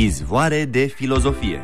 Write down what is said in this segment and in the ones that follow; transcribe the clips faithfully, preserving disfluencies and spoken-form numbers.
Izvoare de filozofie.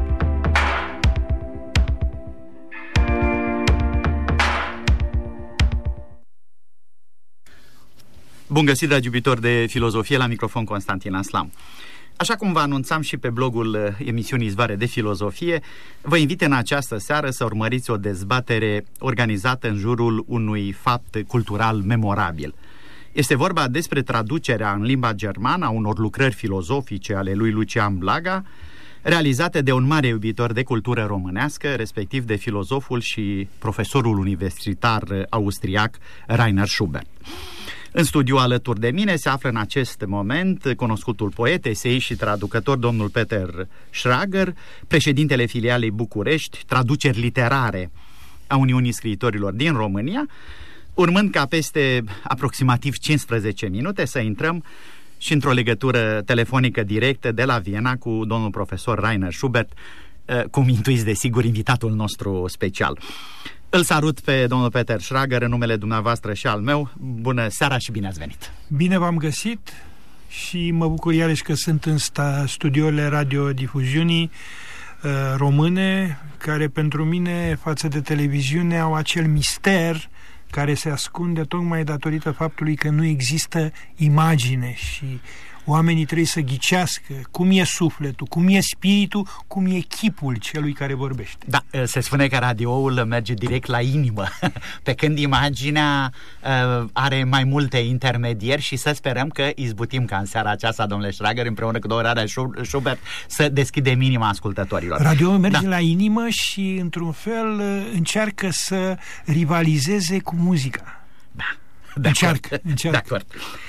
Bun găsit, dragi iubitori de filozofie, la microfon Constantin Aslam. Așa cum vă anunțam și pe blogul emisiunii Izvoare de filozofie, vă invit în această seară să urmăriți o dezbatere organizată în jurul unui fapt cultural memorabil. Este vorba despre traducerea în limba germană a unor lucrări filozofice ale lui Lucian Blaga, realizate de un mare iubitor de cultură românească, respectiv de filozoful și profesorul universitar austriac Rainer Schubert. În studiu alături de mine se află în acest moment cunoscutul poet, eseist și traducător domnul Peter Schrager, președintele filialei București, traduceri literare a Uniunii Scriitorilor din România, urmând ca peste aproximativ cincisprezece minute să intrăm și într-o legătură telefonică directă de la Viena cu domnul profesor Rainer Schubert, cum intuiți desigur invitatul nostru special. Îl salut pe domnul Peter Schrager în numele dumneavoastră și al meu. Bună seara și bine ați venit! Bine v-am găsit și mă bucur iarăși că sunt în sta, studiourile radiodifuziunii uh, române, care pentru mine, față de televiziune, au acel mister care se ascunde tocmai datorită faptului că nu există imagine și oamenii trebuie să ghicească cum e sufletul, cum e spiritul, cum e chipul celui care vorbește. Da, se spune că radioul merge direct la inimă, pe când imaginea uh, are mai multe intermedieri și să sperăm că izbutim ca în seara aceasta, domnule Schrager, împreună cu domnul Rainer Schubert, să deschidem inima ascultătorilor. Radioul merge da. la inimă și, într-un fel, încearcă să rivalizeze cu muzica. Da. De încearcă, încearcă. De acord.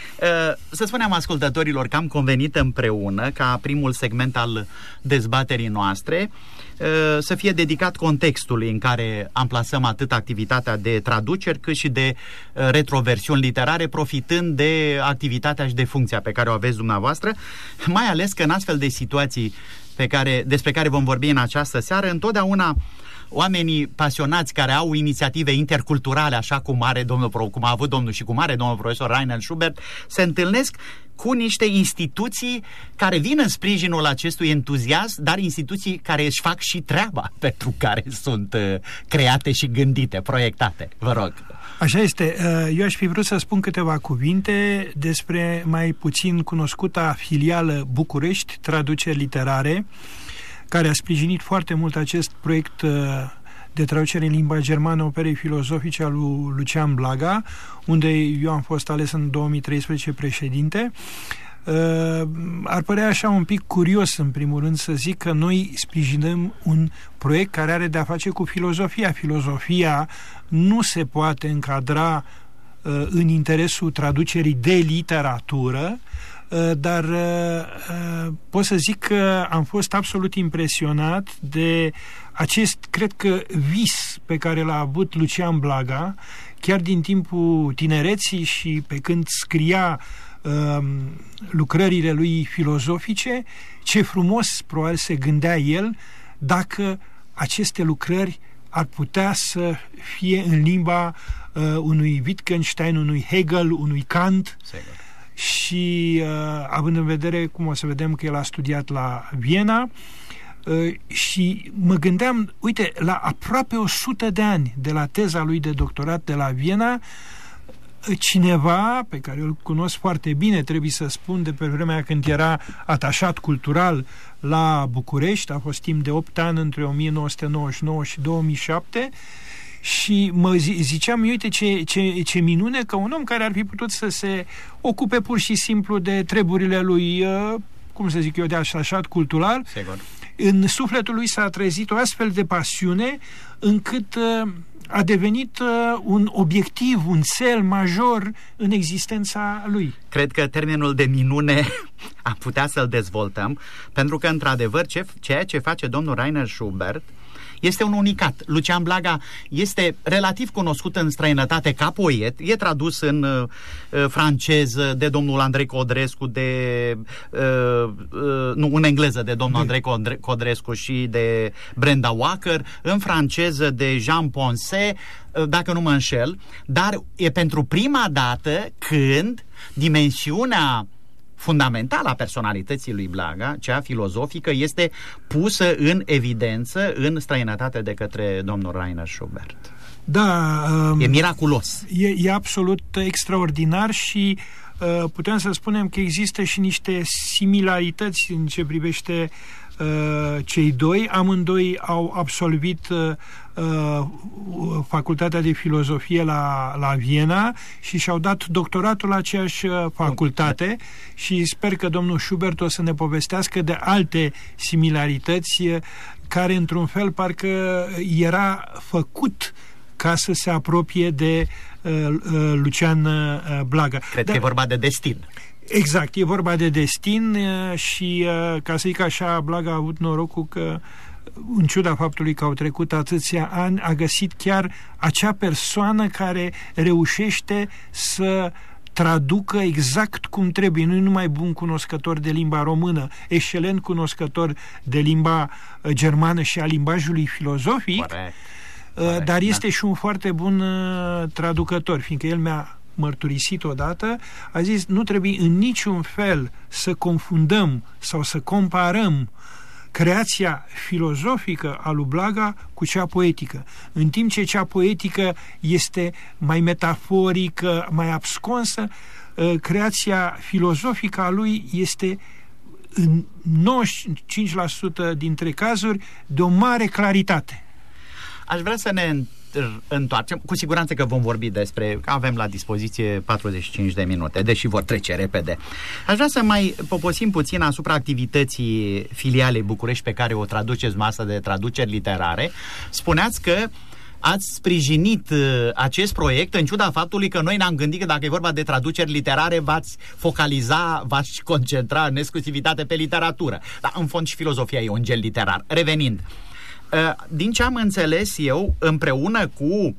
Să spunem ascultătorilor că am convenit împreună ca primul segment al dezbaterii noastre să fie dedicat contextului în care amplasăm atât activitatea de traduceri cât și de retroversiuni literare, profitând de activitatea și de funcția pe care o aveți dumneavoastră, mai ales că în astfel de situații pe care, despre care vom vorbi în această seară, întotdeauna oamenii pasionați care au inițiative interculturale, așa cum are domnul, cum a avut domnul și cum are domnul profesor Rainer Schubert, se întâlnesc cu niște instituții care vin în sprijinul acestui entuziasm, dar instituții care își fac și treaba pentru care sunt uh, create și gândite, proiectate. Vă rog. Așa este. Eu aș fi vrut să spun câteva cuvinte despre mai puțin cunoscuta filială București, traduceri literare, care a sprijinit foarte mult acest proiect de traducere în limba germană operei filozofice al lui Lucian Blaga, unde eu am fost ales în două mii treisprezece președinte. Ar părea așa un pic curios, în primul rând, să zic că noi sprijinăm un proiect care are de-a face cu filozofia. Filozofia nu se poate încadra în interesul traducerii de literatură, dar pot să zic că am fost absolut impresionat de acest, cred că, vis pe care l-a avut Lucian Blaga, chiar din timpul tinereții și pe când scria uh, lucrările lui filozofice, ce frumos probabil se gândea el dacă aceste lucrări ar putea să fie în limba uh, unui Wittgenstein, unui Hegel, unui Kant. Sigur. Și uh, având în vedere, cum o să vedem că el a studiat la Viena, uh, și mă gândeam, uite, la aproape o sută de ani de la teza lui de doctorat de la Viena, cineva pe care îl cunosc foarte bine, trebuie să spun, de pe vremea când era atașat cultural la București, a fost timp de opt ani între o mie nouă sute nouăzeci și nouă și două mii șapte, și mă ziceam, uite ce, ce, ce minune că un om care ar fi putut să se ocupe pur și simplu de treburile lui, cum să zic eu, de atașat cultural, sigur, în sufletul lui s-a trezit o astfel de pasiune încât a devenit un obiectiv, un cel major în existența lui. Cred că termenul de minune am putea să-l dezvoltăm, pentru că, într-adevăr, ce, ceea ce face domnul Rainer Schubert este un unicat. Lucian Blaga este relativ cunoscut în străinătate ca poet, e tradus în uh, franceză de domnul Andrei Codrescu, de uh, uh, nu, în engleză de domnul de. Andrei Codrescu și de Brenda Walker, în franceză de Jean Ponce, uh, dacă nu mă înșel, dar e pentru prima dată când dimensiunea fundamentală a personalității lui Blaga, cea filozofică, este pusă în evidență în străinătate de către domnul Rainer Schubert. Da, um, e miraculos. E, e absolut extraordinar și uh, putem să spunem că există și niște similarități în ce privește uh, cei doi. Amândoi au absolvit uh, uh, facultatea de filozofie la, la Viena și și-au dat doctoratul la aceeași facultate și sper că domnul Schubert o să ne povestească de alte similarități care într-un fel parcă era făcut ca să se apropie de uh, uh, Lucian uh, Blaga. Cred Dar, că e vorba de destin. Exact, e vorba de destin uh, și, uh, ca să zic așa, Blaga a avut norocul că, în ciuda faptului că au trecut atâția ani, a găsit chiar acea persoană care reușește să traducă exact cum trebuie. Nu numai bun cunoscător de limba română, excelent cunoscător de limba germană și a limbajului filozofic, Corect. Corect, dar este da. și un foarte bun uh, traducător, fiindcă el mi-a mărturisit odată, a zis, nu trebuie în niciun fel să confundăm sau să comparăm creația filozofică a lui Blaga cu cea poetică. În timp ce cea poetică este mai metaforică, mai absconsă, creația filozofică a lui este în nouăzeci și cinci la sută dintre cazuri de o mare claritate. Aș vrea să ne întoarcem. Cu siguranță că vom vorbi despre, că avem la dispoziție patruzeci și cinci de minute, deși vor trece repede. Aș vrea să mai poposim puțin asupra activității filialei București pe care o traduceți, masă de traduceri literare. Spuneați că ați sprijinit acest proiect în ciuda faptului că noi ne-am gândit că dacă e vorba de traduceri literare v-ați focaliza, v-ați concentra în exclusivitate pe literatură. Dar în fond și filozofia e un gel literar. Revenind, din ce am înțeles eu, împreună cu uh,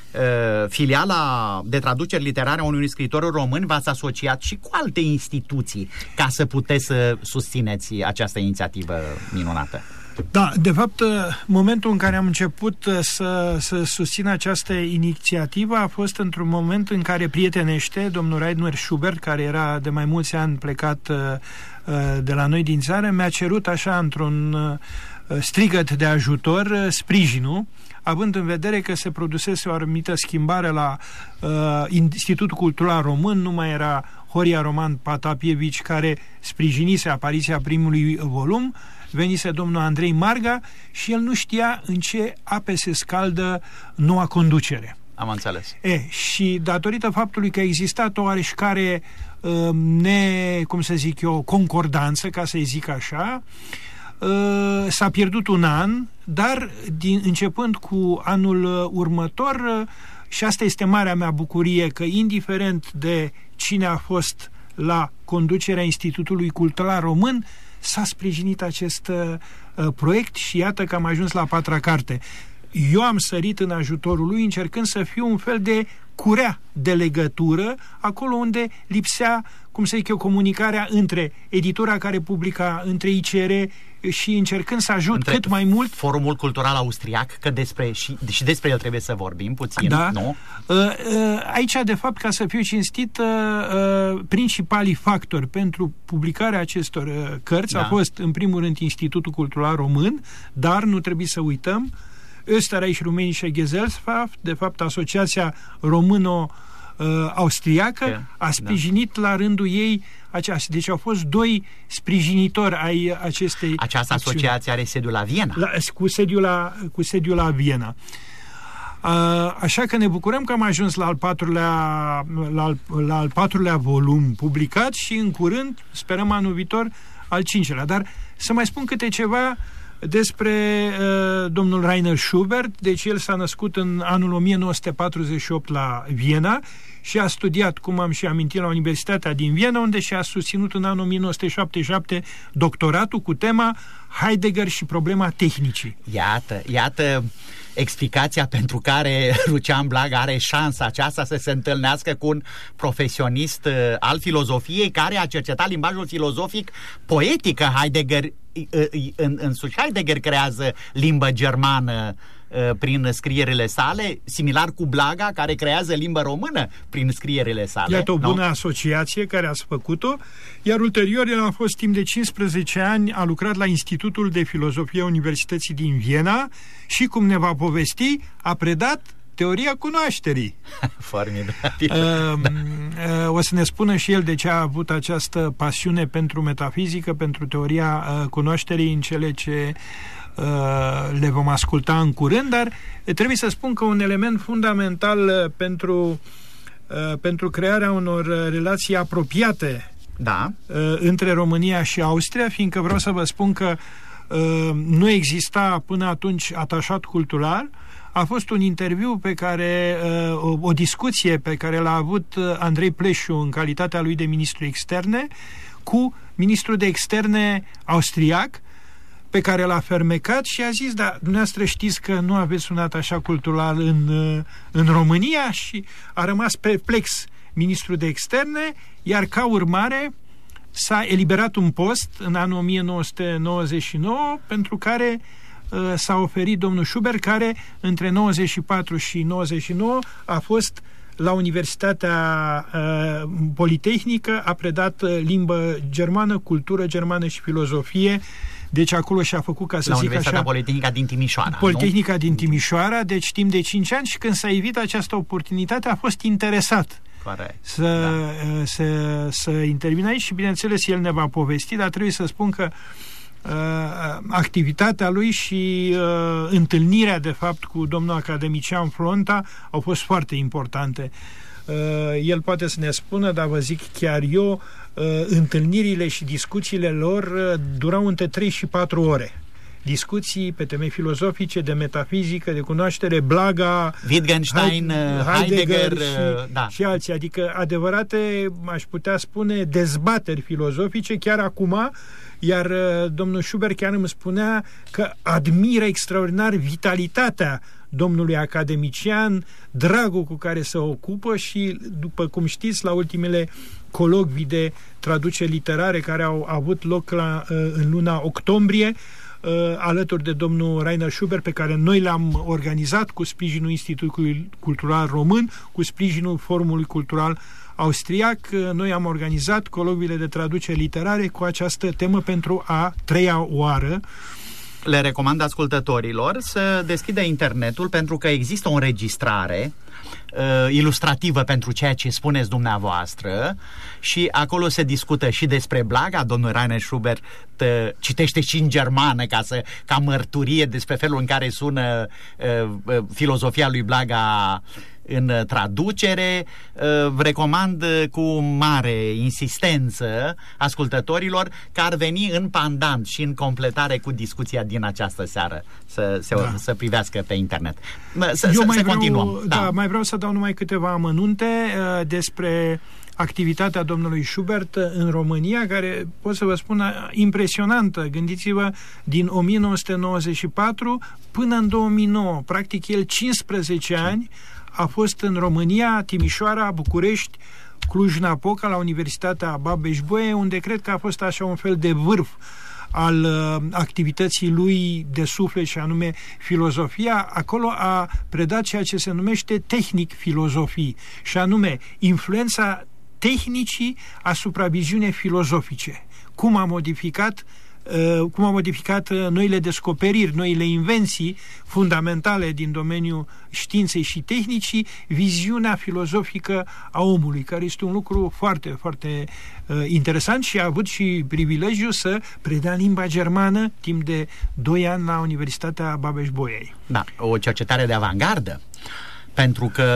filiala de traduceri literare a unui scriitor român, v-ați asociat și cu alte instituții ca să puteți să susțineți această inițiativă minunată. Da, de fapt, momentul în care am început să, să susțin această inițiativă a fost într-un moment în care prietenește domnul Rainer Schubert, care era de mai mulți ani plecat uh, de la noi din țară, mi-a cerut așa într-un uh, strigăt de ajutor sprijinul, având în vedere că se produsese o anumită schimbare la uh, Institutul Cultural Român, nu mai era Horia Roman Patapievici care sprijinise apariția primului volum, venise domnul Andrei Marga și el nu știa în ce ape se scaldă noua conducere. Am înțeles. E, și datorită faptului că a existat o oareșcare uh, ne, cum să zic eu, concordanță, ca să-i zic așa, uh, s-a pierdut un an, dar din, începând cu anul următor, uh, și asta este marea mea bucurie, că indiferent de cine a fost la conducerea Institutului Cultural Român, s-a sprijinit acest uh, proiect și iată că am ajuns la a patra carte. Eu am sărit în ajutorul lui încercând să fiu un fel de curea de legătură acolo unde lipsea, cum să zic eu, comunicarea între editura care publica, între I C R și încercând să ajut între cât mai mult Forumul Cultural Austriac, că despre și, și despre el trebuie să vorbim puțin, da. Nu? Uh, uh, aici, de fapt, ca să fiu cinstit, uh, uh, principalii factori pentru publicarea acestor uh, cărți da. a fost, în primul rând, Institutul Cultural Român, dar nu trebuie să uităm Österreich Rumänische Gesellschaft, de fapt Asociația Româno-Austriacă, a sprijinit da. la rândul ei aceasta. Deci au fost doi sprijinitori ai acestei Această acțiuni. asociație are sediul la Viena. La, cu, sediul la, cu sediul la Viena. A, așa că ne bucurăm că am ajuns la al patrulea, la al, la al patrulea volum publicat și în curând, sperăm anul viitor, al cincelea. Dar să mai spun câte ceva despre uh, domnul Rainer Schubert. Deci el s-a născut în anul o mie nouă sute patruzeci și opt la Viena și a studiat, cum am și amintit, la Universitatea din Viena, unde și-a susținut în anul o mie nouă sute șaptezeci și șapte doctoratul cu tema Heidegger și problema tehnicii. Iată, iată explicația pentru care Lucian Blaga are șansa aceasta să se întâlnească cu un profesionist uh, al filozofiei care a cercetat limbajul filozofic poetic. Heidegger, în, însuși Heidegger creează limbă germană prin scrierile sale, similar cu Blaga, care creează limba română prin scrierile sale. Iată o bună no? asociație care ați făcut-o, iar ulterior el a fost timp de cincisprezece ani, a lucrat la Institutul de Filozofie a Universității din Viena și, cum ne va povesti, a predat teoria cunoașterii. Formidabil. Uh, uh, o să ne spună și el de ce a avut această pasiune pentru metafizică, pentru teoria uh, cunoașterii în cele ce uh, le vom asculta în curând, dar trebuie să spun că un element fundamental uh, pentru, uh, pentru crearea unor uh, relații apropiate da. uh, între România și Austria, fiindcă vreau să vă spun că uh, nu exista până atunci atașat cultural. A fost un interviu pe care, o, o discuție pe care l-a avut Andrei Pleșu în calitatea lui de ministru externe cu ministrul de externe austriac, pe care l-a fermecat și a zis, da, dumneavoastră știți că nu aveți un atașat cultural în, în România, și a rămas perplex ministrul de externe, iar ca urmare s-a eliberat un post în anul o mie nouă sute nouăzeci și nouă pentru care s-a oferit domnul Schubert, care între nouăzeci și patru și nouăzeci și nouă a fost la Universitatea uh, Politehnică, a predat uh, limbă germană, cultură germană și filozofie. Deci acolo și-a făcut, ca să la zic Universitatea așa, Politehnica din Timișoara. Politehnica nu? din Timișoara, deci timp de cinci ani, și când s-a evit această oportunitate a fost interesat să, da. să, să intervină aici și, bineînțeles, el ne va povesti, dar trebuie să spun că Uh, activitatea lui și uh, întâlnirea, de fapt, cu domnul academician Flonta au fost foarte importante. Uh, el poate să ne spună, dar vă zic chiar eu, uh, întâlnirile și discuțiile lor uh, durau între trei și patru ore. Discuții pe teme filozofice, de metafizică, de cunoaștere, Blaga, Wittgenstein, Heidegger, Heidegger și, da. și alții. Adică adevărate, aș putea spune, dezbateri filozofice chiar acum. Iar uh, domnul Schubert chiar îmi spunea că admiră extraordinar vitalitatea domnului academician, dragul cu care se ocupă și, după cum știți, la ultimele colocvii de traduceri literare care au avut loc la, uh, în luna octombrie, uh, alături de domnul Rainer Schubert, pe care noi l-am organizat cu sprijinul Institutului Cultural Român, cu sprijinul Forumului Cultural austriac, noi am organizat colocviile de traducere literare cu această temă pentru a treia oară. Le recomand ascultătorilor să deschidă internetul, pentru că există o înregistrare uh, ilustrativă pentru ceea ce spuneți dumneavoastră și acolo se discută și despre Blaga. Domnul Rainer Schubert uh, citește și în germană ca, să, ca mărturie despre felul în care sună uh, uh, filozofia lui Blaga în traducere. Vă recomand cu mare insistență ascultătorilor că ar veni în pandant și în completare cu discuția din această seară să, să, da. să privească pe internet. Să, Eu să, mai să vreau, continuăm. Da, Da. mai vreau să dau numai câteva amănunte uh, despre activitatea domnului Schubert în România, care, pot să vă spun, impresionantă. Gândiți-vă, din o mie nouă sute nouăzeci și patru până în două mii nouă, practic el cincisprezece ani a fost în România, Timișoara, București, Cluj-Napoca, la Universitatea Babeș-Bolyai, unde cred că a fost așa un fel de vârf al uh, activității lui de suflet, și anume filozofia. Acolo a predat ceea ce se numește tehnic filozofii, și anume influența tehnicii asupra viziunii filozofice. Cum a modificat cum a modificat noile descoperiri, noile invenții fundamentale din domeniul științei și tehnicii, viziunea filozofică a omului, care este un lucru foarte, foarte uh, interesant, și a avut și privilegiul să predea limba germană timp de doi ani la Universitatea Babeș-Bolyai. Da, o cercetare de avangardă. Pentru că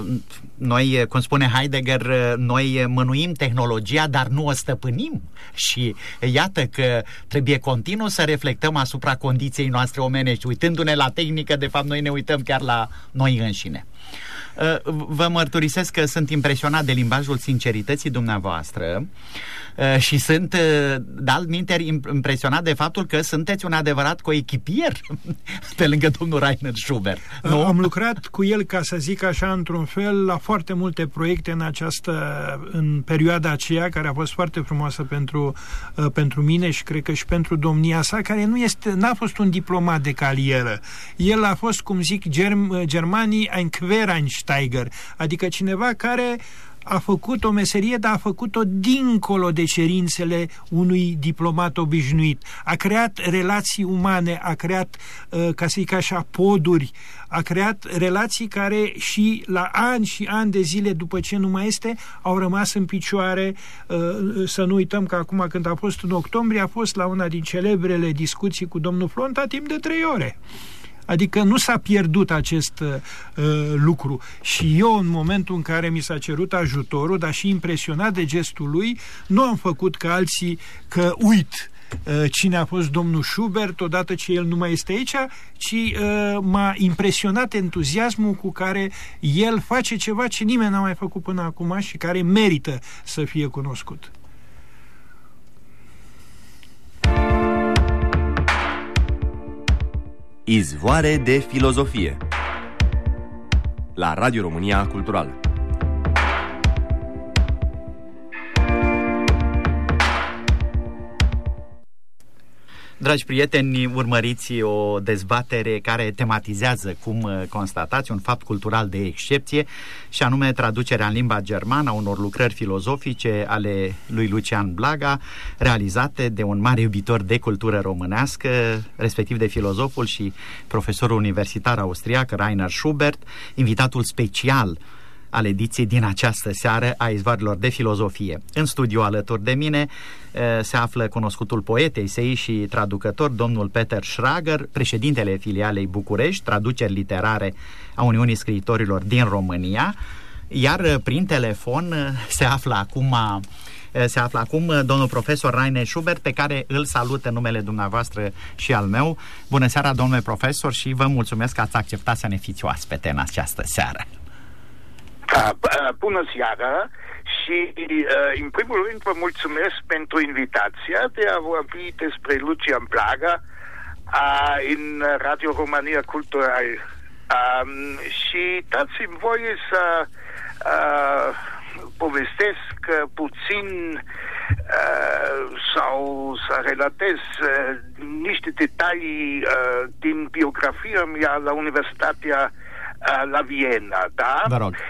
noi, cum spune Heidegger, noi mânuim tehnologia, dar nu o stăpânim. Și iată că trebuie continuu să reflectăm asupra condiției noastre omenești. Uitându-ne la tehnică, de fapt, noi ne uităm chiar la noi înșine. Vă mărturisesc că sunt impresionat de limbajul sincerității dumneavoastră și sunt, de altminteri, impresionat de faptul că sunteți un adevărat coechipier pe lângă domnul Rainer Schubert. Nu? Am lucrat cu el, ca să zic așa, într-un fel, la foarte multe proiecte în această, în perioada aceea, care a fost foarte frumoasă pentru, pentru mine și cred că și pentru domnia sa, care nu este, n-a fost un diplomat de carieră. El a fost, cum zic germ, germanii, ein Quereinsteiger, adică cineva care a făcut o meserie, dar a făcut-o dincolo de cerințele unui diplomat obișnuit. A creat relații umane, a creat, ca să zic așa, poduri, a creat relații care și la ani și ani de zile după ce nu mai este, au rămas în picioare. Să nu uităm că acum, când a fost în octombrie, a fost la una din celebrele discuții cu domnul Flonta timp de trei ore. Adică nu s-a pierdut acest uh, lucru. Și eu, în momentul în care mi s-a cerut ajutorul, dar și impresionat de gestul lui, nu am făcut ca alții că uit uh, cine a fost domnul Schubert odată ce el nu mai este aici, ci uh, m-a impresionat entuziasmul cu care el face ceva ce nimeni n-a mai făcut până acum și care merită să fie cunoscut. Izvoare de filozofie la Radio România Culturală. Dragi prieteni, urmăriți o dezbatere care tematizează, cum constatați, un fapt cultural de excepție, și anume traducerea în limba germană a unor lucrări filozofice ale lui Lucian Blaga, realizate de un mare iubitor de cultură românească, respectiv de filozoful și profesorul universitar austriac Rainer Schubert, invitatul special al ediției din această seară a Izvoarelor de filozofie. În studio alături de mine se află cunoscutul poet, eseist și traducător, domnul Peter Schrager, președintele filialei București, traduceri literare a Uniunii Scriitorilor din România, iar prin telefon se află acum se află acum domnul profesor Rainer Schubert, pe care îl salut în numele dumneavoastră și al meu. Bună seara, domnule profesor, și vă mulțumesc că ați acceptat să ne fiți oaspete în această seară. Bună seara și, în primul rând, vă mulțumesc pentru invitația de a vorbi despre Lucian Blaga în Radio România Cultural. Și dați-mi voie să povestesc puțin sau să relatez niște detalii din biografia mea la Universitatea la Viena, da? Vă rog.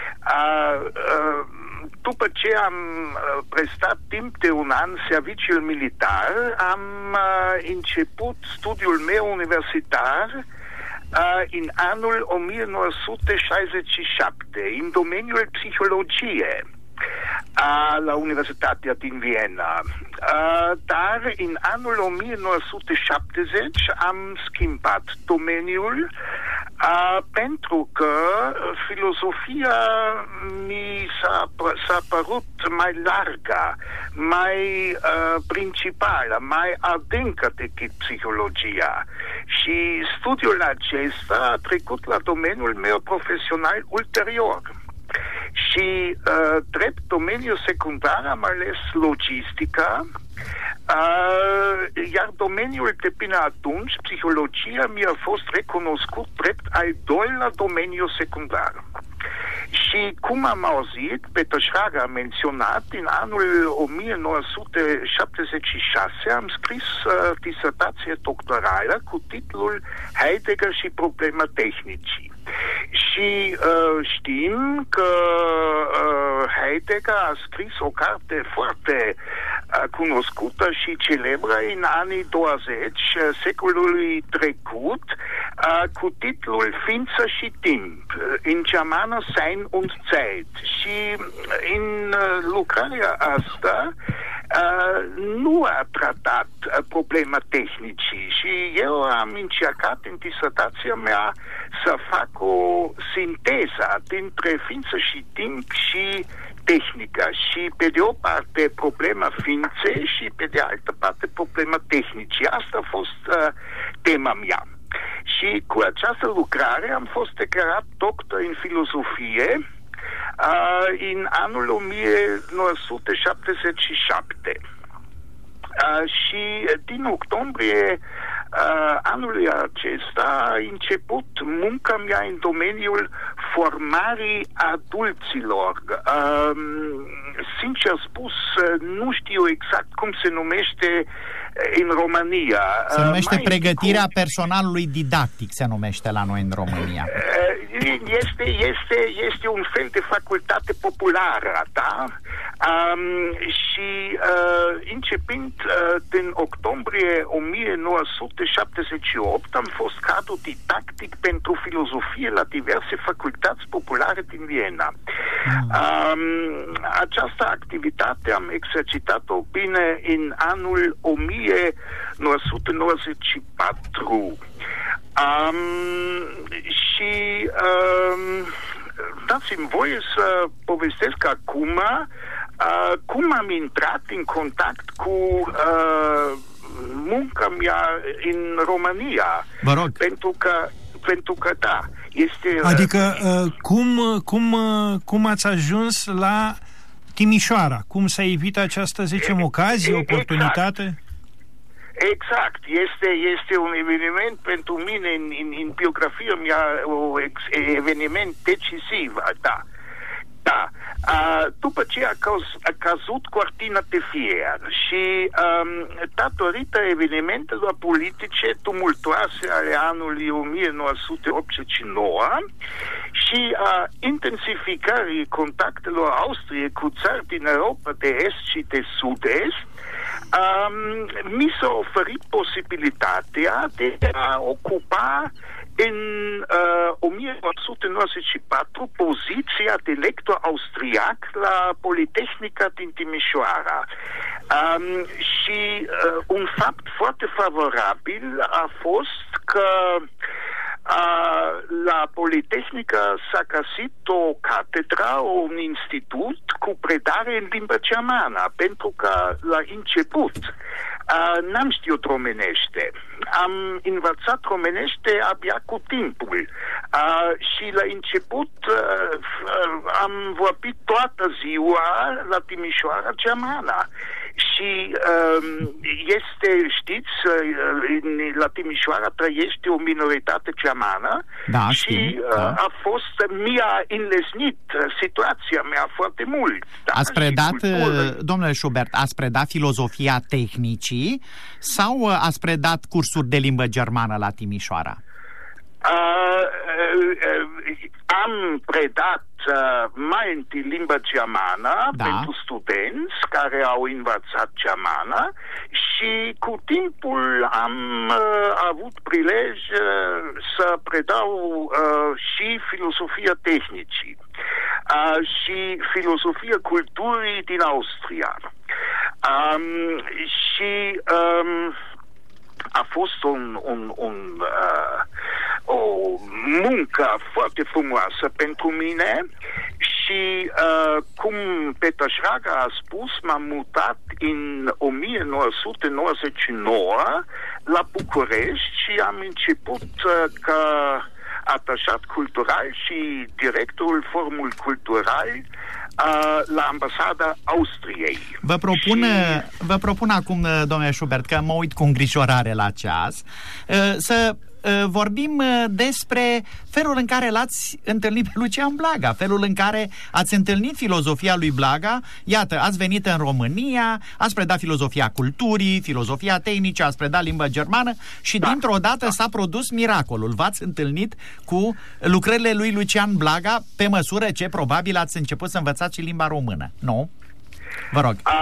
După ce am prestat timp de un an serviciul militar, am început studiul meu universitar în anul o mie nouă sute șaizeci și șapte, în domeniul psihologiei, la Universitatea din Viena. Dar în anul o mie nouă sute șaptezeci am schimbat domeniul Uh, pentru că filozofia mi s-a, s-a părut mai largă, mai uh, principală, mai adâncă decât psihologia. Și studiul acesta a trecut la domeniul meu profesional ulterior. Și uh, drept domeniul secundar am ales logistica, Uh, iar domeniul de până atunci, psihologia, mi-a fost recunoscut drept al doilea domeniu secundar. Și cum am auzit, Peter Schrager a menționat, în anul o mie nouă sute șaptezeci și șase am scris uh, disertație doctorală cu titlul Heidegger și problema tehnicii. Și uh, știm că uh, Heidegger a scris o carte foarte uh, cunoscută și celebră în anii douăzeci secolului trecut, uh, cu titlul Ființă și timp, în germană Sein und Zeit. Și în uh, lucrarea asta Uh, nu a tratat uh, problema tehnicii și eu am încercat în disertația mea să fac o sinteză dintre ființă și timp și tehnică, și pe de o parte problema ființei și pe de altă parte problema tehnicii. Asta a fost uh, tema mea. Și cu această lucrare am fost declarat doctor în filozofie uh, în anul o mie nouă sute șaptezeci și șapte. Uh, și din octombrie uh, anului acesta a început munca mea în domeniul formării adulților. Uh, sincer spus, nu știu exact cum se numește în România. Se numește Mai pregătirea cu... personalului didactic, se numește la noi în România. Este, este, este un fel de facultate populară, da? Um, și uh, începând uh, din octombrie o mie nouă sute șaptezeci și opt am fost cadru didactic pentru filozofie la diverse facultăți populare din Viena. Mm. Um, această activitate am exercitat-o bine în anul o mie nouă sute nouăzeci și patru. Um, și um, dați-mi voie să povestesc acum uh, cum am intrat în contact cu uh, munca mea în România. Vă rog. Pentru că, pentru că da, este... Adică uh, cum, cum, uh, cum ați ajuns la Timișoara? Cum s-a evit această, zicem, ocazie, exact. oportunitate? Exact, este, este un eveniment pentru mine în, în, în biografia mea, un eveniment decisiv, da. Da. Uh, după ce a, caz, a căzut cortina de fier și um, datorită evenimentelor politice tumultoase ale anului o mie nouă sute optzeci și nouă și a intensificării contactelor Austriei cu țări din Europa de Est și de Sud-Est, Um, mi s-a oferit posibilitatea de a ocupa în uh, o mie nouă sute nouăzeci și patru poziția de lector austriac la Politehnica din Timișoara. Um, și uh, un fapt foarte favorabil a fost că Uh, la Politehnică s-a găsit o catedră, un institut cu predare în limba germană, pentru că la început uh, n-am știut românește. Am învățat românește abia cu timpul uh, și la început uh, am vorbit toată ziua la Timișoara germană. Și um, este, știți, la Timișoara trăiește o minoritate germană, da, și știm, uh, da. a fost, mi-a înlesnit situația mea foarte mult. Da? Ați predat, cultură... domnule Schubert, ați predat filozofia tehnicii sau ați predat cursuri de limbă germană la Timișoara? Uh, uh, uh, am predat uh, mai întâi limba germană, da, pentru studenți care au învățat germană și cu timpul am uh, avut prilej uh, să predau uh, și filozofia tehnicii uh, și filozofia culturii din Austria. Um, și um, a fost un, un, un, uh, o muncă foarte frumoasă pentru mine și, uh, cum Peter Schrager a spus, m-am mutat în o mie nouă sute nouăzeci și nouă la București și am început uh, ca atașat cultural și directorul Forumul Cultural uh, la ambasada Austriei. Vă propun, și... vă propun acum, domnule Schubert, că mă uit cu îngrijorare la ceas, uh, să vorbim despre felul în care l-ați întâlnit pe Lucian Blaga, felul în care ați întâlnit filozofia lui Blaga. Iată, ați venit în România, ați predat filozofia culturii, filozofia tehnică, ați predat limba germană și da, dintr-o dată da. s-a produs miracolul. V-ați întâlnit cu lucrările lui Lucian Blaga pe măsură ce probabil ați început să învățați și limba română, nu? Vă rog. A,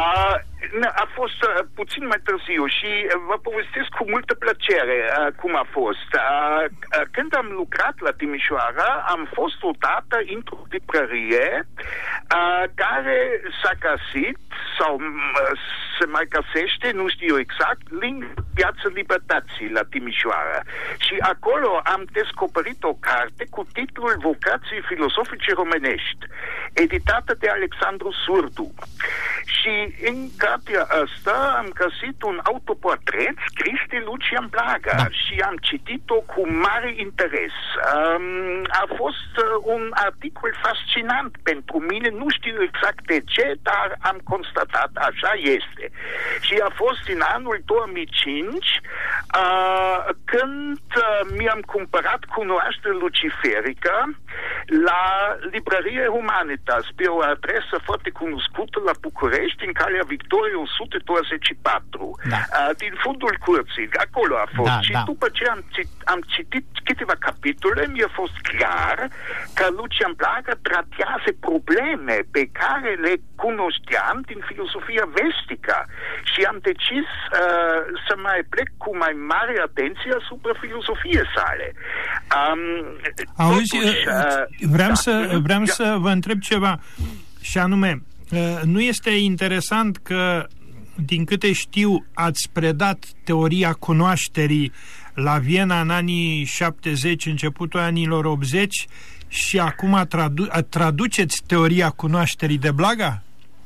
a fost uh, puțin mai târziu și vă povestesc cu multă plăcere uh, cum a fost. Uh, uh, când am lucrat la Timișoara, am fost odată într-o librărie uh, care s-a găsit sau uh, se mai găsește, nu știu exact, lângă Piața Libertății la Timișoara. Și acolo am descoperit o carte cu titlul Vocații filosofice românești, editată de Alexandru Surdu. Și în cartea asta am găsit un autoportret scris de Lucian Blaga, da. Și am citit-o cu mare interes. Um, a fost uh, un articol fascinant pentru mine, nu știu exact de ce, dar am constatat, așa este. Și a fost în anul două mii cinci, uh, când uh, mi-am cumpărat Cunoaștere luciferică la Librărie Humanitas, pe o adresă foarte cunoscută la București, în Calea Victoriei o sută douăzeci și patru, da. uh, din fundul curții. Acolo a fost. Da, și da. După ce am, cit- am citit câteva capitole, mi-a fost clar că Lucian Blaga tratează probleme pe care le cunoșteam din filosofia vestică și am decis uh, să mai plec cu mai mare atenție asupra filosofiei sale. Um, Auzi, totuși, uh, vreau, da, să, vreau da. să vă întreb ceva, și anume, nu este interesant că, din câte știu, ați predat teoria cunoașterii la Viena în anii șaptezeci, începutul anilor optzeci, și acum tradu- traduceți teoria cunoașterii de Blaga?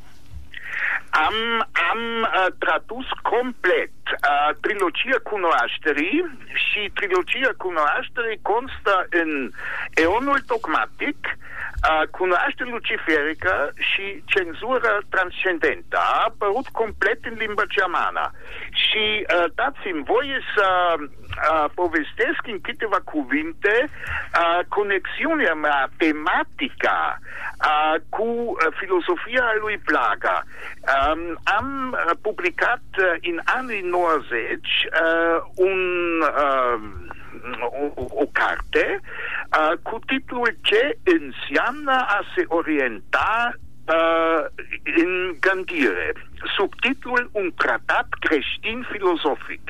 Am, am uh, tradus complet uh, trilogia cunoașterii și trilogia cunoașterii constă în Eonul dogmatic, uh, Cunoaștere luciferică și Cenzură transcendentă. A apărut complet în limba germană. Și uh, dați-mi voie să uh, povestesc în câteva cuvinte uh, conexiunea mea tematică uh, cu uh, filosofia lui Blaga. Um, am uh, publicat uh, în anii nouăzeci uh, un, uh, o, o carte uh, cu titlul Ce înseamnă a se orienta uh, în gândire, subtitlul Un tratat creștin filozofic.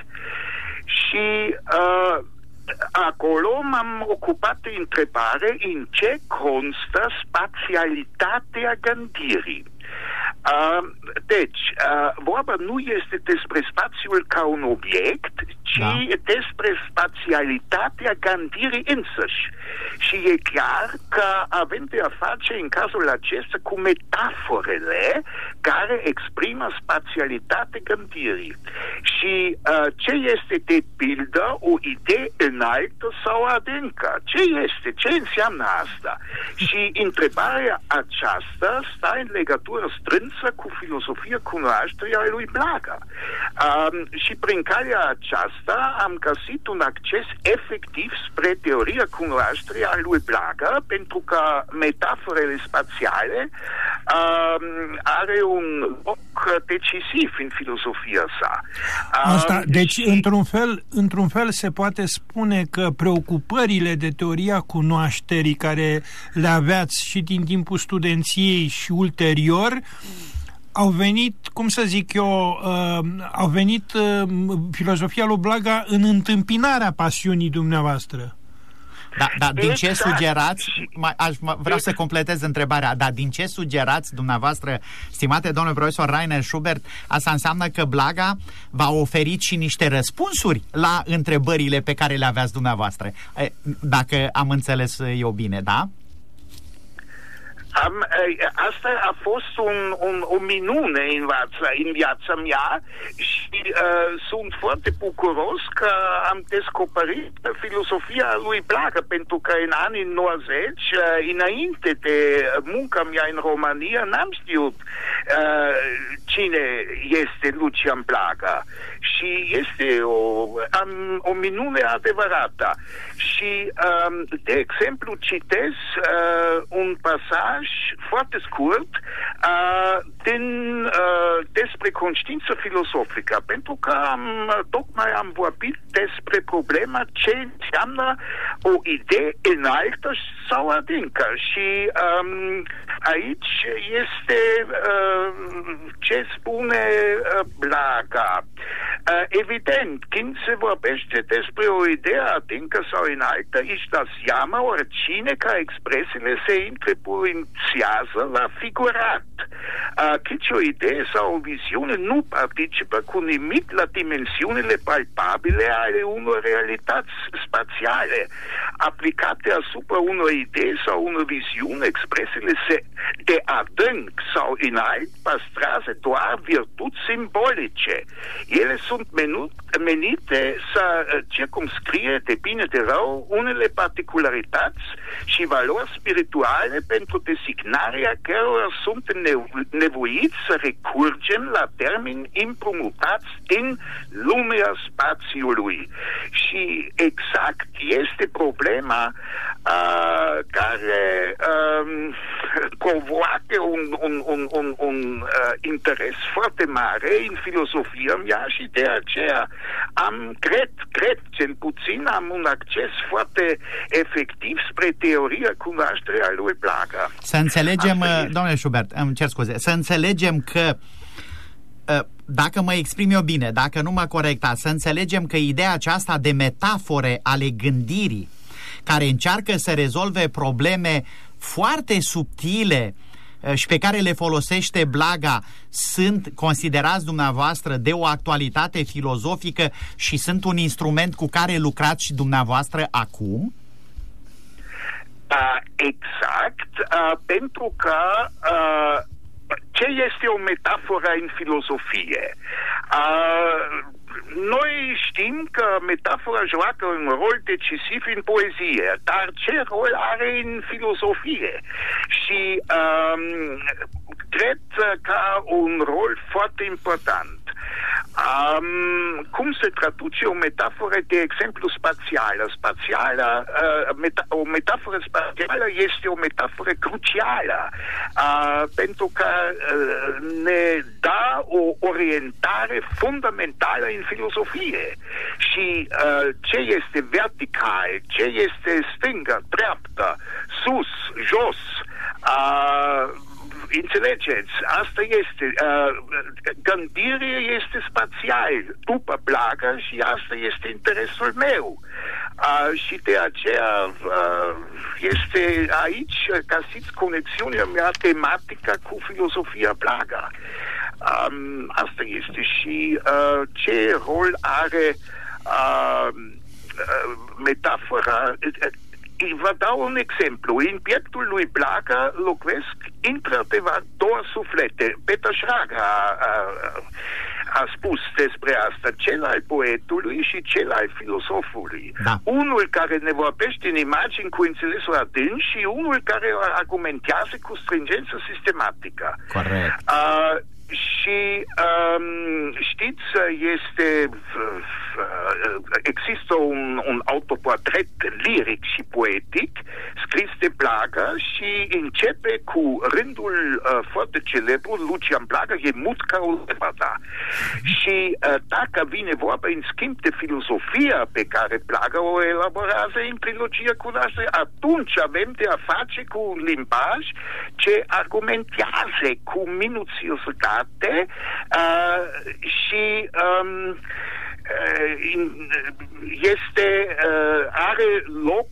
Și uh, acolo m-am ocupat de întrebare în ce constă spațialitatea gândirii. Uh, deci, uh, vorba nu este despre spațiul ca un obiect, ci da. despre spațialitatea gândirii însăși. Și e clar că avem de a face în cazul acesta cu metaforele care exprimă spațialitatea gândirii. Și uh, ce este de pildă o idee înaltă sau adâncă? Ce este? Ce înseamnă asta? Și întrebarea aceasta stă în legătură strânsă cu filosofia cunoașterii a lui Blaga. Um, și prin calea aceasta am găsit un acces efectiv spre teoria cunoașterii a lui Blaga, pentru că metaforele spațiale um, are un loc decisiv în filosofia sa. Um, Asta, deci, și... într-un fel, într-un fel se poate spune că preocupările de teoria cunoașterii care le aveați și din timpul studenției și ulterior au venit, cum să zic eu, uh, au venit uh, filosofia lui Blaga în întâmpinarea pasiunii dumneavoastră. Da, da, din exact. ce sugerați, mai, aș, vreau exact. să completez întrebarea, dar din ce sugerați dumneavoastră, stimate domnule profesor Rainer Schubert, asta înseamnă că Blaga v-a oferit și niște răspunsuri la întrebările pe care le aveați dumneavoastră, dacă am înțeles eu bine, da? Am, asta a fost un, un, o minune în viața, în viața mea și uh, sunt foarte bucuros că am descoperit filosofia lui Blaga, pentru că în anii nouăzeci, uh, înainte de munca mea în România, n-am știut uh, cine este Lucian Blaga. Și este o, am, o minune adevărată. Și, um, de exemplu, citez uh, un pasaj foarte scurt uh, din, uh, despre conștiință filosofică, pentru că am, tocmai am vorbit despre problema ce înseamnă o idee înaltă sau adâncă. Și um, aici este uh, ce spune uh, Blaga. Evident, când se vorbește despre o idee adâncă sau înaltă, își dă seama oricine ca expresiile se influențează la figurat. Căci o idee sau o viziune nu participă cu nimic la dimensiunile palpabile ale unor realități spațiale. Aplicate asupra unor idei sau unor viziune, expresiile se de adânc sau înalt păstrează doar virtuți simbolice. Ele sunt menut, menite să circumscrie de bine de rău unele particularități și valori spirituale pentru designarea cărora sunt nevoiți să recurgem la termeni împrumutați din lumea spațiului. Și exact este problema uh, care uh, convoacă un, un, un, un, un uh, interes foarte mare în filosofia mea și de aceea am, cred, cred cel puțin, am un acces foarte efectiv spre teoria cunoașterii a lui Blaga. Să înțelegem, domnule Schubert, îmi cer scuze, să înțelegem că dacă mă exprim eu bine, dacă nu mă corectați, să înțelegem că ideea aceasta de metafore ale gândirii care încearcă să rezolve probleme foarte subtile și pe care le folosește Blaga sunt considerați dumneavoastră de o actualitate filozofică și sunt un instrument cu care lucrați și dumneavoastră acum? Uh, exact, uh, pentru că uh, ce este o metaforă în filozofie? Uh, Noi știm că metafora joacă un rol decisiv în poezie, dar ce rol are în filozofie? Și um, cred că un rol foarte important. Um, cum se traduce o metaforă, de exemplu, spațială? Spațială, uh, meta- o metaforă spațială este o metaforă crucială, uh, pentru că uh, ne dă o orientare fundamentală în filozofie. Și uh, ce este vertical, ce este stângă, dreaptă, sus, jos, uh, înțelegeți? Asta este. Uh, gândirea este spațial după Blaga și asta este interesul meu. Uh, și de aceea uh, este aici, găsiți conexiunea mea tematică cu filozofia Blaga. Um, asta este. Și uh, ce rol are uh, uh, metafora? Vă dau un exemplu. În pieptul lui Blaga locuiesc într-adevăr două suflete. Peter Schrager a, a, a spus despre asta, cel al poetului și cel al filosofului. Da. Unul care ne vorbește în imagini cu înțelesul adânc și unul care argumentează cu stringență sistematică. Corect. Uh, și um, știți, este există un, un autoportret liric și poetic scris de Blaga și începe cu rândul uh, foarte celebru, Lucian Blaga e mut ca o lepăda. Și uh, dacă vine vorba în schimb de filosofia pe care Blaga o elaborează în trilogia Cunoaștere, atunci avem de a face cu un limbaj ce argumentează cu minuțiozitate uh, și um, este, are loc,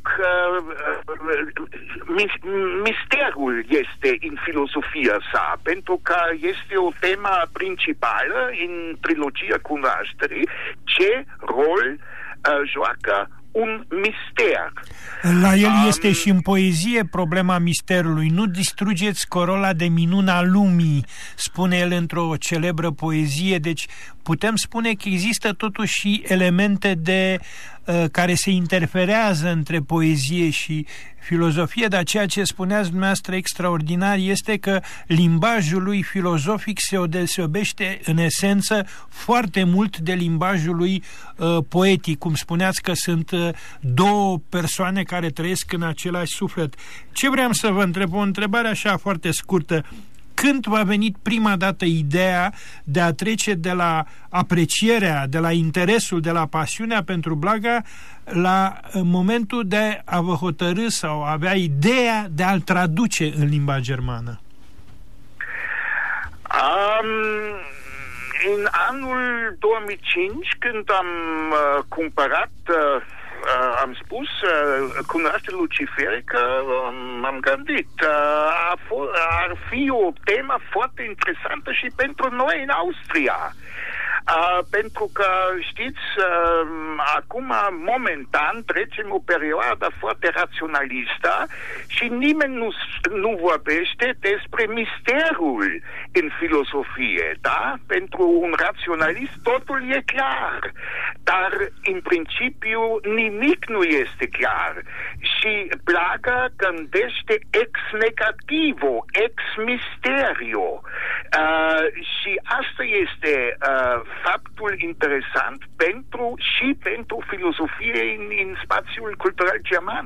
misterul este în filosofia sa, pentru că este o temă principală în trilogia Cunoașterii, ce rol joacă un mister. La el um, este și în poezie problema misterului. Nu distrugeți corola de minuna lumii, spune el într-o celebră poezie. Deci putem spune că există totuși și elemente de uh, care se interferează între poezie și filozofie, dar ceea ce spuneați dumneavoastră extraordinar este că limbajul lui filozofic se deosebește în esență foarte mult de limbajul lui uh, poetic, cum spuneați că sunt uh, două persoane care trăiesc în același suflet. Ce vreau să vă întreb? O întrebare așa foarte scurtă. Când v-a venit prima dată ideea de a trece de la aprecierea, de la interesul, de la pasiunea pentru Blaga la momentul de a vă hotărî sau avea ideea de a-l traduce în limba germană? Um, în anul două mii cinci, când am uh, cumpărat, uh, uh, am spus, uh, cunoaște luciferică, uh, m-am gândit, uh, a f- ar fi o temă foarte interesantă și pentru noi în Austria. Uh, pentru că, știți, uh, acum, momentan, trecem o perioadă foarte raționalistă și nimeni nu, nu vorbește despre misterul în filosofie, da? Pentru un raționalist totul e clar, dar, în principiu, nimic nu este clar. Și Plaga gândește ex negativo, ex misterio. Uh, și asta este uh, faptul interesant pentru și pentru filosofie în, în spațiul cultural german.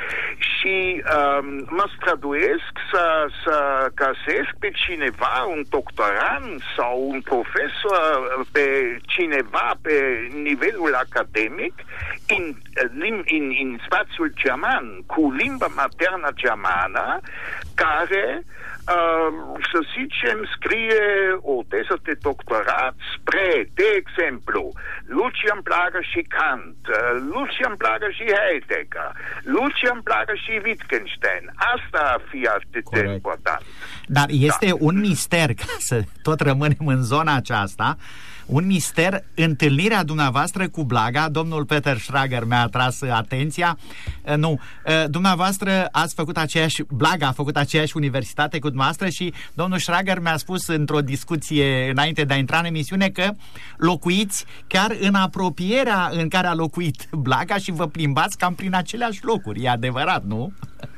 Și um, mă străduiesc să, să găsesc pe cineva, un doctorand sau un profesor, pe cineva pe nivelul academic în, în, în, în spațiul german, cu limba maternă germană, care Uh, să zicem, scrie o teză de doctorat spre, de exemplu, Lucian Plaga și Kant, uh, Lucian Plaga și Heidegger, Lucian Plaga și Wittgenstein. Asta ar fi atât de important. Dar este da. un mister, ca să tot rămânem în zona aceasta, un mister, întâlnirea dumneavoastră cu Blaga. Domnul Peter Schrager mi-a atras atenția. Nu, dumneavoastră ați făcut aceeași, Blaga a făcut aceeași universitate cu dumneavoastră și domnul Schrager mi-a spus într-o discuție înainte de a intra în emisiune că locuiți chiar în apropierea în care a locuit Blaga și vă plimbați cam prin aceleași locuri. E adevărat, nu?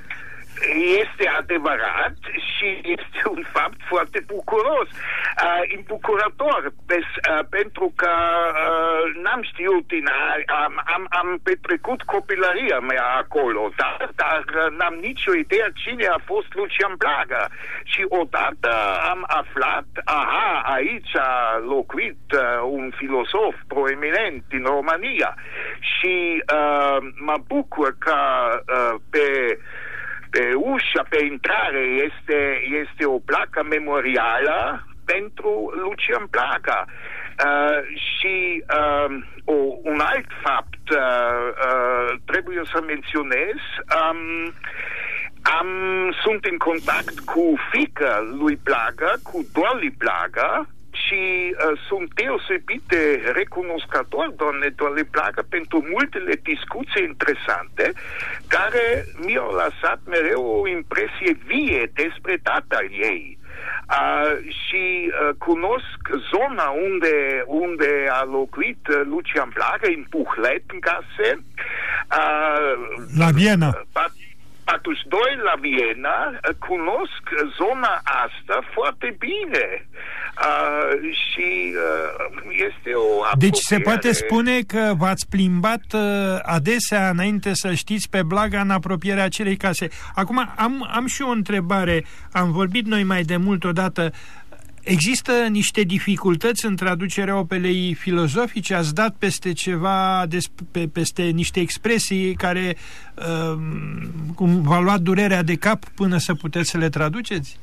Este adevărat și este un fapt foarte bucuros, uh, îmbucurător, pes, uh, pentru că uh, n-am știut, din, am, am, am petrecut copilăria mea acolo, dar, dar n-am nicio idee cine a fost Lucian Plaga. Și odată am aflat, aha, aici a locuit uh, un filosof proeminent din România și uh, mă bucur că uh, pe Pe ușa, pe intrare, este, este o placă memorială pentru Lucian Plaga. Uh, și uh, o, un alt fapt uh, uh, trebuie să menționez. Um, am, sunt în contact cu fiica lui Plaga, cu Dolly Plaga, și uh, sunt deosebit de recunoscător, doamne Dolly Plaga, pentru multele discuții interesante care mi-au lăsat mereu o impresie vie despre tatăl ei. Uh, și uh, cunosc zona unde, unde a locuit uh, Lucian Plaga, în Buchleitengase, uh, la Viena. Atunci, doi la Viena, cunosc zona asta foarte bine. Uh, și uh, este o apropiere. Deci se poate spune că v-ați plimbat uh, adesea înainte să știți pe Blaga în apropierea acelei case. Acum am, am și o întrebare. Am vorbit noi mai de mult odată. Există niște dificultăți în traducerea operei filozofice? Ați dat peste ceva, pe, peste niște expresii care uh, cum v-a luat durerea de cap până să puteți să le traduceți?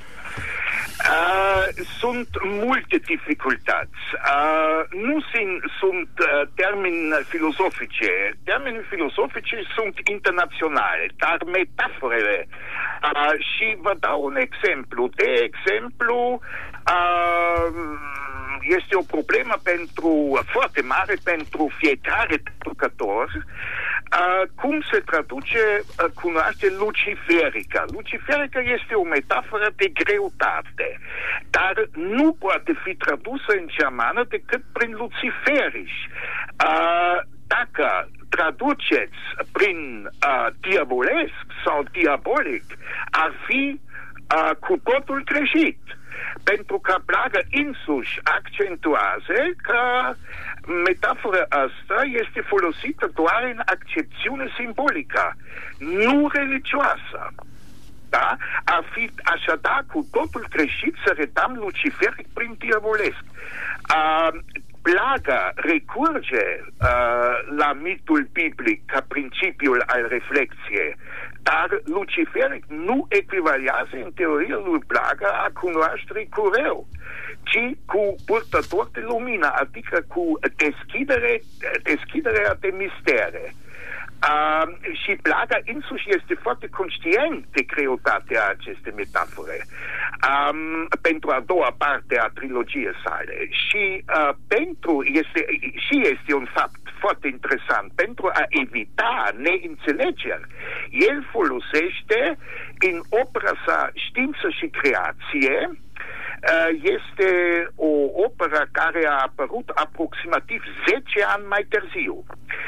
Uh, sunt multe dificultăți. Uh, nu sunt, sunt uh, termeni filozofice. Termenii filozofice sunt internaționale, dar metaforele. Uh, și vă dau un exemplu. De exemplu, uh, este o problemă pentru, foarte mare pentru fiecare traducător. Uh, cum se traduce uh, cunoaște luciferica? Luciferica este o metaforă de greutate, dar nu poate fi tradusă în germană decât prin luciferiș. Uh, dacă traduceți prin uh, diabolesc sau diabolic, ar fi uh, cu totul greșit. Pentru că Plaga însuși accentuează că metafora asta este folosită doar în accepțiune simbolică, nu religioasă. Da? Ar fi așadar cu totul greșit să redăm luciferic prin diavolesc. Uh, Plaga recurge uh, la mitul biblic ca principiul al reflexiei, Dar luciferic nu echivalează în teoria lui Blaga a cunoașterii cu rău, ci cu purtător de lumină, adică cu deschidere, deschiderea de mistere. Uh, și Blaga însuși este foarte conștient de greutatea acestei metafore um, pentru a doua parte a trilogiei sale și uh, pentru este, și este un fapt foarte interesant, pentru a evita neînțelegeri, el folosește în opera sa Știință și Creație. Este o operă care a apărut aproximativ zece ani mai târziu.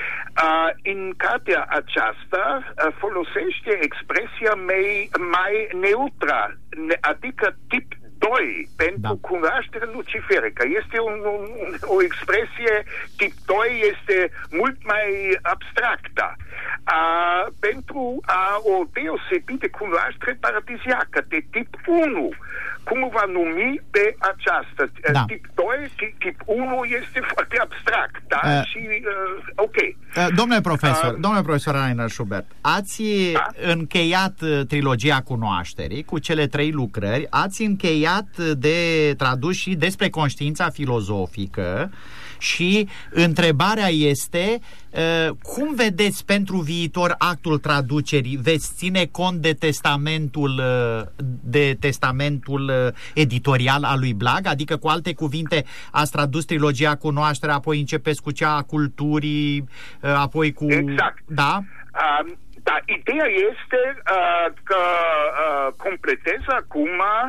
În cartea aceasta folosește expresia mai, mai neutră, adică tip doi pentru da. Cunoaștere luciferică. Este un, un, o expresie tip doi, este mult mai abstractă. Uh, pentru a o deosebi de cunoaștere paradisiacă de tip unu. Cum o va numi pe aceasta? Da. Tip doi, tip, tip unu este foarte abstract, da? Uh, și, uh, ok. Uh, domnule profesor, uh, domnule profesor Rainer Schubert, ați da? încheiat trilogia cunoașterii cu cele trei lucrări, ați încheiat de tradus și despre conștiința filozofică și întrebarea este uh, cum vedeți pentru viitor actul traducerii? Veți ține cont de testamentul uh, de testamentul uh, editorial al lui Blaga? Adică, cu alte cuvinte, ați tradus trilogia cunoașterea, apoi începeți cu cea a culturii, uh, apoi cu... Exact. Da? Um, da, ideea este uh, că uh, completez acum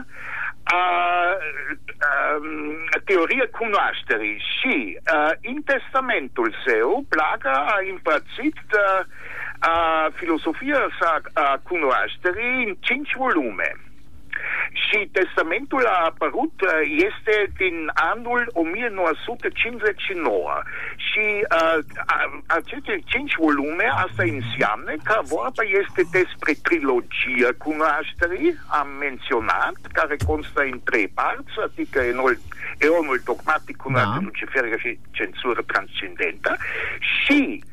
Uh, uh, teoria cunoașterii și uh, în testamentul său Blaga a împărțit uh, uh, filosofia sa a cunoașterii în cinci volume. Și testamentul a apărut, este din anul o mie nouă sute cincizeci și nouă și uh, aceste cinci volume, asta înseamnă că vorba este despre trilogia cunoașterii, am menționat, care constă în trei parți, adică eonul dogmatic, cunoaștere luciferică și cenzură transcendentă, și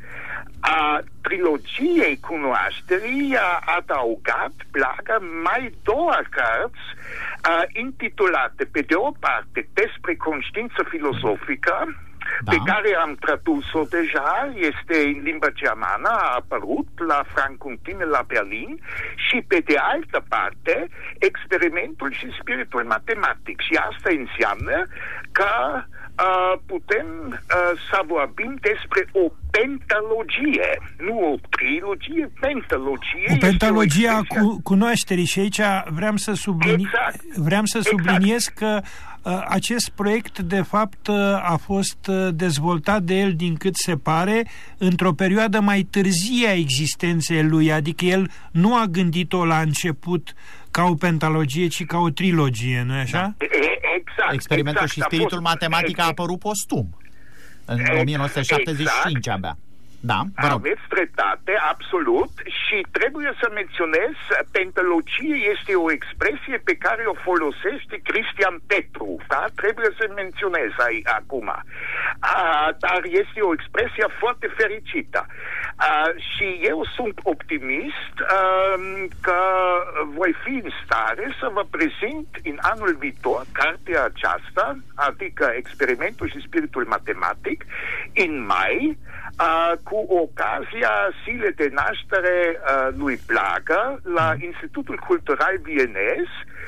a trilogiei cunoașterii a adăugat Blaga mai două cărți uh, intitulate, pe de o parte, despre conștiință filozofică, da. Pe care am tradus-o deja, este în limba germană, a apărut la Frankfurt la Berlin, și pe de altă parte, experimentul și spiritul matematic. Și asta înseamnă că Uh, putem uh, să vorbim despre o pentalogie, nu o trilogie, pentalogie. O pentalogie a cu, cunoașterii, și aici vreau să, sublini... exact. vreau să subliniez exact. că uh, acest proiect, de fapt, uh, a fost uh, dezvoltat de el, din cât se pare, într-o perioadă mai târzie a existenței lui, adică el nu a gândit-o la început ca o pentalogie, ci ca o trilogie, nu-i așa? Da. Exact, Experimentul exact, și spiritul fost, matematic a apărut postum în o mie nouă sute șaptezeci și cinci exact. abia. Da, vă rog. Aveți dreptate, absolut, și trebuie să menționez, pentalogie este o expresie pe care o folosește Cristian Petru, da? Trebuie să menționez aici, acum. A, dar este o expresie foarte fericită. A, și eu sunt optimist a, că voi fi în stare să vă prezint în anul viitor cartea aceasta, adică Experimentul și spiritul matematic, în mai, Uh, cu ocazia zilei de naștere uh, lui Blaga la Institutul Cultural Vienez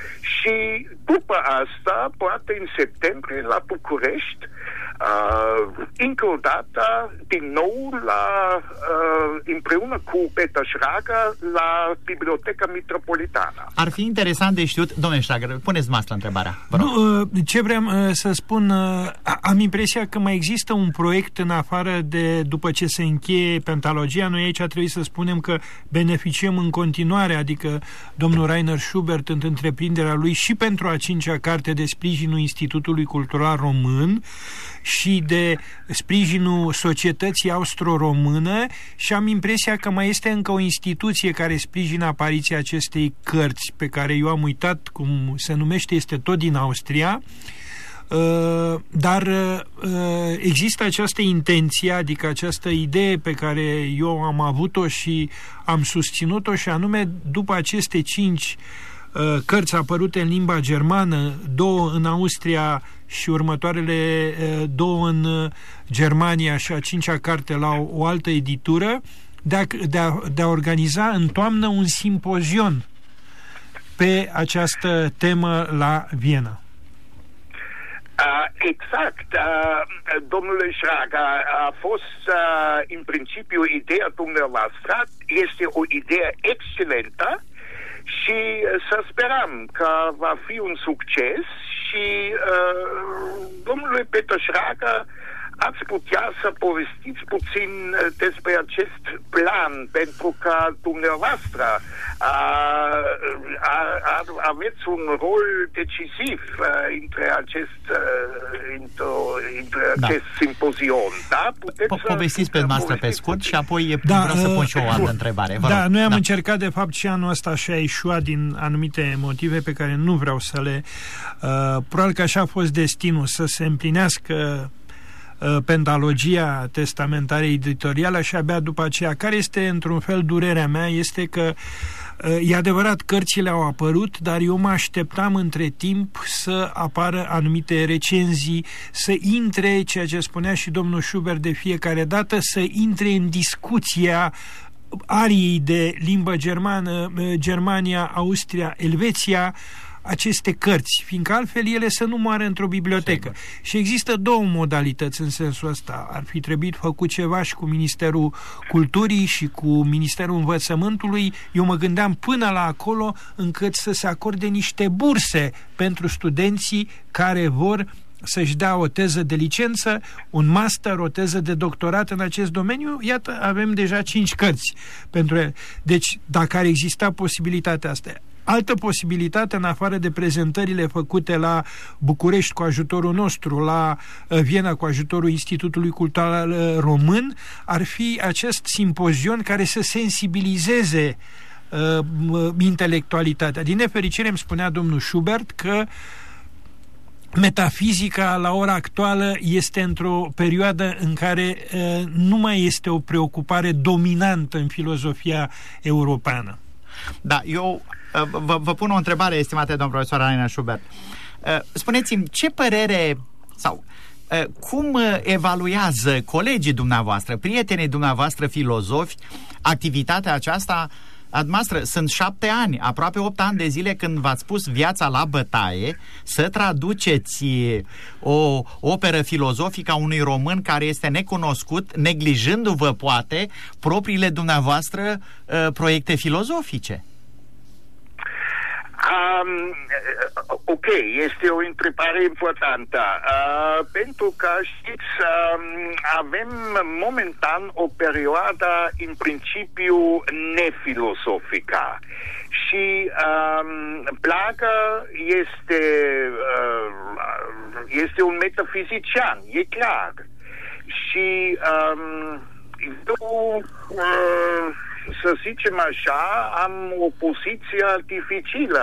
și după asta, poate în septembrie, la București, uh, încă o dată, din nou, la, uh, împreună cu Peter Schrager, la Biblioteca Metropolitană. Ar fi interesant de știut, domnule Schrager, puneți masă la întrebarea. Vă rog. Nu, ce vreau să spun, am impresia că mai există un proiect în afară de, după ce se încheie pentalogia, noi aici trebuie să spunem că beneficiem în continuare, adică domnul Rainer Schubert, în întreprinderea lui, și pentru a cincea carte de sprijinul Institutului Cultural Român și de sprijinul societății austro-română, și am impresia că mai este încă o instituție care sprijină apariția acestei cărți, pe care eu am uitat cum se numește, este tot din Austria. dar există această intenție, adică această idee pe care eu am avut-o și am susținut-o, și anume, după aceste cinci cărți apărute în limba germană, două în Austria și următoarele două în Germania și a cincea carte la o, o altă editură, de a, de, a, de a organiza în toamnă un simpozion pe această temă la Viena. Uh, exact. Uh, domnule Schraga, a fost uh, în principiu ideea dumneavoastră, este o idee excelentă și să sperăm că va fi un succes și uh, domnule Peter Schraga, ați putea să povestiți puțin despre acest plan, pentru că dumneavoastră a, a, a, aveți un rol decisiv uh, între acest, uh, între, între da. acest simpozion. Da? Puteți po- povestiți pe noastră pe scurt și apoi da, vreau să pun și o altă întrebare. Vă da, rog. noi am da. încercat de fapt și anul ăsta și a ieșuat din anumite motive pe care nu vreau să le... Uh, probabil că așa a fost destinul, să se împlinească pentalogia testamentară editorială și abia după aceea. Care este într-un fel durerea mea este că e adevărat, cărțile au apărut, dar eu mă așteptam între timp să apară anumite recenzii, să intre, ceea ce spunea și domnul Schubert de fiecare dată, să intre în discuția ariei de limbă germană, Germania, Austria, Elveția, aceste cărți, fiindcă altfel ele să nu moară într-o bibliotecă. Sigur. Și există două modalități în sensul ăsta. Ar fi trebuit făcut ceva și cu Ministerul Culturii și cu Ministerul Învățământului. Eu mă gândeam până la acolo încât să se acorde niște burse pentru studenții care vor să-și dea o teză de licență, un master, o teză de doctorat în acest domeniu. Iată, avem deja cinci cărți pentru ele. Deci, dacă ar exista posibilitatea asta. Altă posibilitate, în afară de prezentările făcute la București cu ajutorul nostru, la Viena cu ajutorul Institutului Cultural Român, ar fi acest simpozion care să sensibilizeze uh, intelectualitatea. Din nefericire, îmi spunea domnul Schubert că metafizica la ora actuală este într-o perioadă în care uh, nu mai este o preocupare dominantă în filozofia europeană. Da, eu vă, vă pun o întrebare, estimate domn profesor Rainer Schubert. Spuneți-mi, ce părere sau cum evaluează colegii dumneavoastră, prietenii dumneavoastră filozofi, activitatea aceasta a dumneavoastră? Sunt șapte ani, aproape opt ani de zile când v-ați pus viața la bătaie să traduceți o operă filozofică a unui român care este necunoscut, neglijându-vă poate propriile dumneavoastră uh, proiecte filozofice. Um, ok, este o întrebare importantă, uh, pentru că, știți, um, avem momentan o perioadă în principiu nefilosofică și um, Plaga este, uh, este un metafizician, e clar. Și um, eu... Uh, să zicem așa, am o poziție dificilă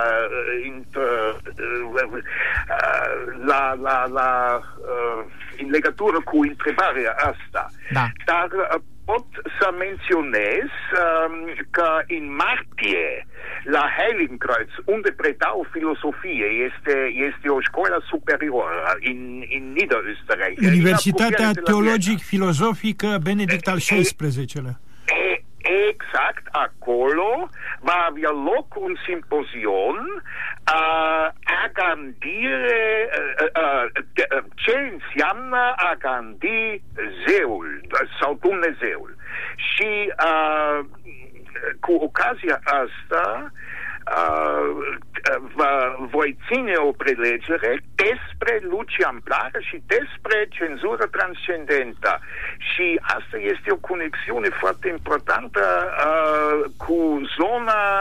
la, la, la, în legătură cu întrebarea asta. Da. Dar pot să menționez că în martie la Heiligenkreuz, unde predau filosofie, este, este o școală superioară în, în Niederösterreich. Universitatea Teologic-Filozofică Benedict al șaisprezecelea. Exact, acolo va avea loc un simpozion uh, a gândire, uh, uh, ce înseamnă a gândi zeul sau Dumnezeul. Și uh, cu ocazia asta Uh, uh, voi ține o prelegere despre Lucian Blaga și despre cenzură transcendentă. Și asta este o conexiune foarte importantă uh, cu zona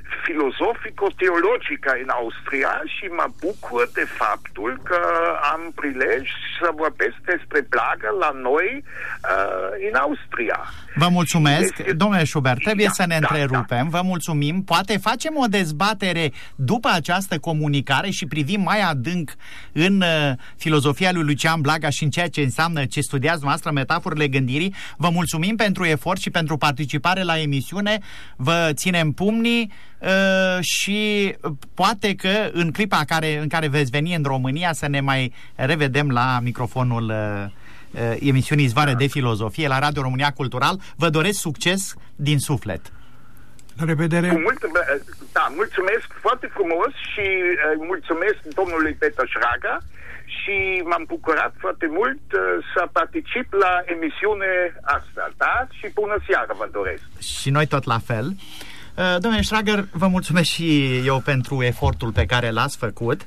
filozofico-teologică în Austria și mă bucur de faptul că am prilej să vorbesc despre Blagă la noi uh, în Austria. Vă mulțumesc, este... domnule Schubert, trebuie da, să ne da, întrerupem, da. Vă mulțumim. Poate facem o dezbatere după această comunicare și privim mai adânc în uh, filozofia lui Lucian Blaga și în ceea ce înseamnă ce studiați noastră, metaforele gândirii. Vă mulțumim pentru efort și pentru participare la emisiune. Vă ținem pumnii uh, și poate că în clipa care, în care veți veni în România să ne mai revedem la microfonul uh, emisiunii Izvoare de Filozofie la Radio România Cultural. Vă doresc succes din suflet. La revedere! Cu mult, da, mulțumesc foarte frumos și uh, mulțumesc domnului Peter Schrager și m-am bucurat foarte mult uh, să particip la emisiune asta, da? Și bună seară vă doresc! Și noi tot la fel. Uh, domnule Schrager, vă mulțumesc și eu pentru efortul pe care l-ați făcut.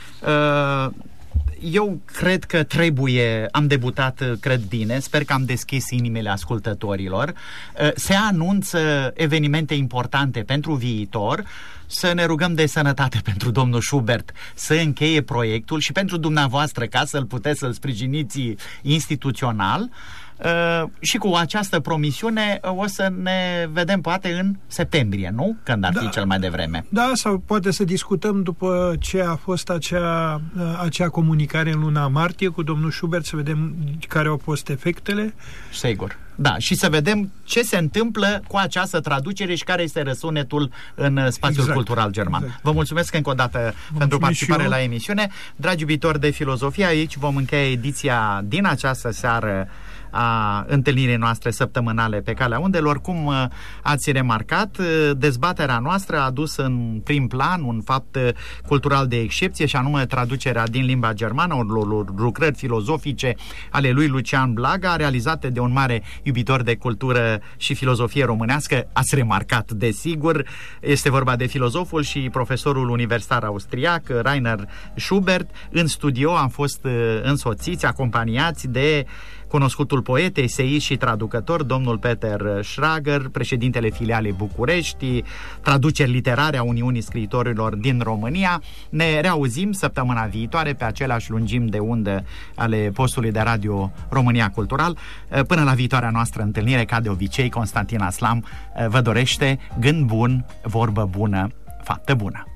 Uh, Eu cred că trebuie, am debutat, cred bine, sper că am deschis inimile ascultătorilor. Se anunță evenimente importante pentru viitor, să ne rugăm de sănătate pentru domnul Schubert să încheie proiectul și pentru dumneavoastră ca să-l puteți să-l sprijiniți instituțional. Uh, și cu această promisiune uh, o să ne vedem poate în septembrie, nu? Când ar fi da. cel mai devreme. Da, sau poate să discutăm după ce a fost acea, uh, acea comunicare în luna martie cu domnul Schubert, să vedem care au fost efectele. Sigur. Da, și să vedem ce se întâmplă cu această traducere și care este răsunetul în spațiul exact. cultural german. Exact. Vă mulțumesc încă o dată Vă pentru participare la emisiune. Dragi iubitori de filozofie, aici vom încheia ediția din această seară a întâlnirii noastre săptămânale pe Calea Undelor. Cum ați remarcat, dezbaterea noastră a adus în prim plan un fapt cultural de excepție, și anume traducerea din limba germană unor lucrări filozofice ale lui Lucian Blaga, realizate de un mare iubitor de cultură și filozofie românească. Ați remarcat, desigur, este vorba de filozoful și profesorul universitar austriac Rainer Schubert. În studio am fost însoțiți, acompaniați de cunoscutul poet, eseist și traducător, domnul Peter Schrager, președintele filialei București, traduceri literare a Uniunii Scriitorilor din România. Ne reauzim săptămâna viitoare pe aceleași lungimi de undă ale postului de Radio România Cultural. Până la viitoarea noastră întâlnire, ca de obicei, Constantin Aslam vă dorește gând bun, vorbă bună, faptă bună.